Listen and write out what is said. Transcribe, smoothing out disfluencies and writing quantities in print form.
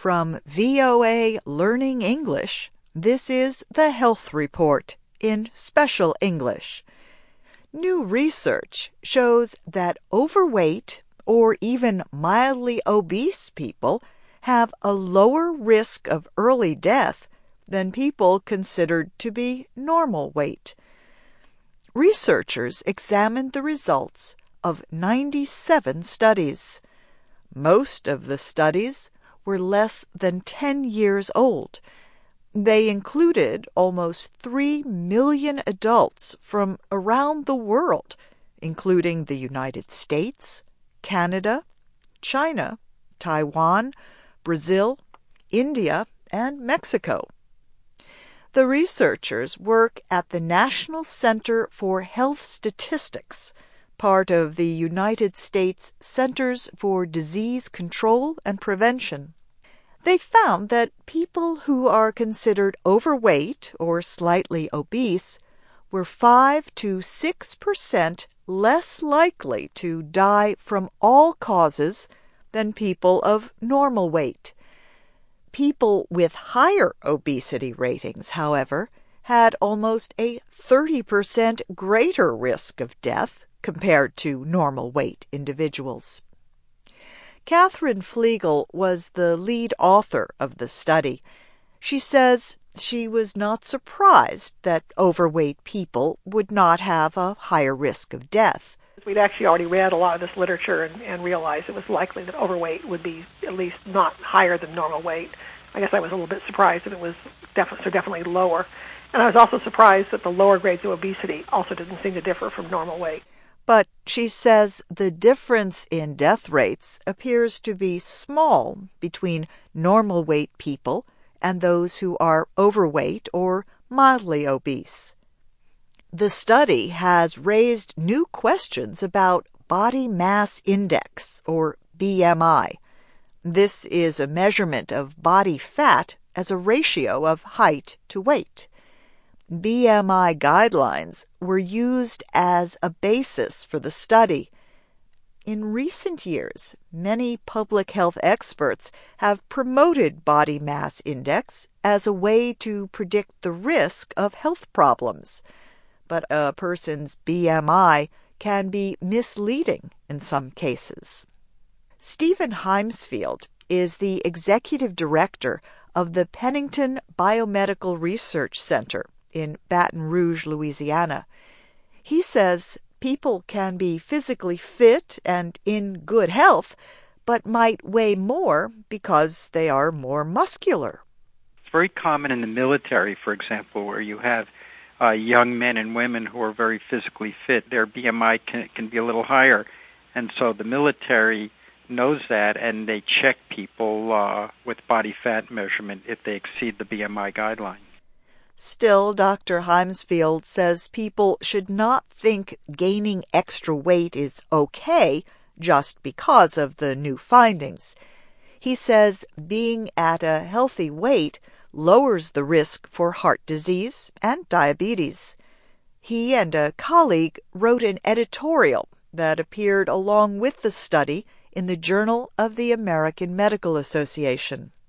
From VOA Learning English, this is the Health Report in Special English. New research shows that overweight or even mildly obese people have a lower risk of early death than people considered to be normal weight. Researchers examined the results of 97 studies. Most of the studies were less than 10 years old. They included almost 3 million adults from around the world, including the United States, Canada, China, Taiwan, Brazil, India, and Mexico. The researchers work at the National Center for Health Statistics, part of the United States Centers for Disease Control and Prevention. They found that people who are considered overweight or slightly obese were 5 to 6% less likely to die from all causes than people of normal weight. People with higher obesity ratings, however, had almost a 30% greater risk of death compared to normal weight individuals. Catherine Flegel was the lead author of the study. She says she was not surprised that overweight people would not have a higher risk of death. We'd actually already read a lot of this literature and realized it was likely that overweight would be at least not higher than normal weight. I guess I was a little bit surprised that it was definitely lower. And I was also surprised that the lower grades of obesity also didn't seem to differ from normal weight. But she says the difference in death rates appears to be small between normal weight people and those who are overweight or mildly obese. The study has raised new questions about body mass index, or BMI. This is a measurement of body fat as a ratio of height to weight. BMI guidelines were used as a basis for the study. In recent years, many public health experts have promoted body mass index as a way to predict the risk of health problems. But a person's BMI can be misleading in some cases. Stephen Heimsfield is the executive director of the Pennington Biomedical Research Center in Baton Rouge, Louisiana. He says people can be physically fit and in good health, but might weigh more because they are more muscular. It's very common in the military, for example, where you have young men and women who are very physically fit. Their BMI can be a little higher. And so the military knows that, and they check people with body fat measurement if they exceed the BMI guideline. Still, Dr. Heimsfield says people should not think gaining extra weight is okay just because of the new findings. He says being at a healthy weight lowers the risk for heart disease and diabetes. He and a colleague wrote an editorial that appeared along with the study in the Journal of the American Medical Association.